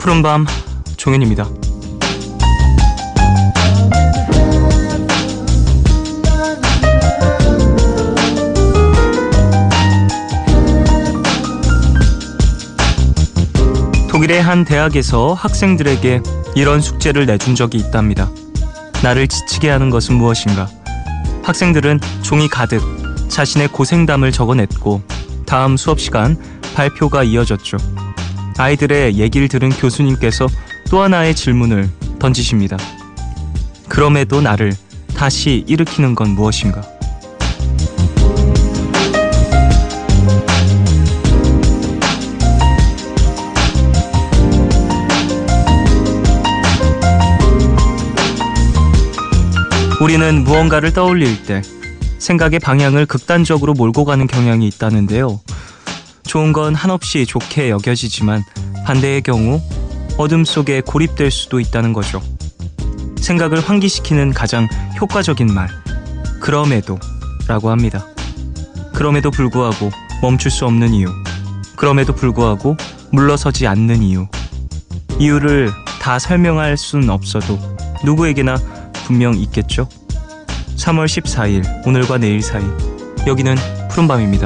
푸른밤 종현입니다. 독일의 한 대학에서 학생들에게 이런 숙제를 내준 적이 있답니다. 나를 지치게 하는 것은 무엇인가? 학생들은 종이 가득 자신의 고생담을 적어냈고 다음 수업 시간 발표가 이어졌죠. 아이들의 얘기를 들은 교수님께서 또 하나의 질문을 던지십니다. 그럼에도 나를 다시 일으키는 건 무엇인가? 우리는 무언가를 떠올릴 때 생각의 방향을 극단적으로 몰고 가는 경향이 있다는데요. 좋은 건 한없이 좋게 여겨지지만 반대의 경우 어둠 속에 고립될 수도 있다는 거죠. 생각을 환기시키는 가장 효과적인 말, 그럼에도 라고 합니다. 그럼에도 불구하고 멈출 수 없는 이유, 그럼에도 불구하고 물러서지 않는 이유. 이유를 다 설명할 수는 없어도 누구에게나 분명 있겠죠? 3월 14일 오늘과 내일 사이, 여기는 푸른밤입니다.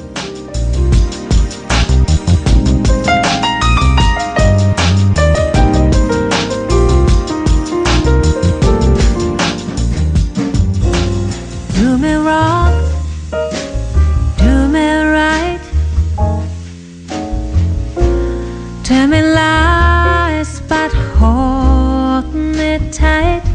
Do me wrong, do me right, tell me lies but hold me tight.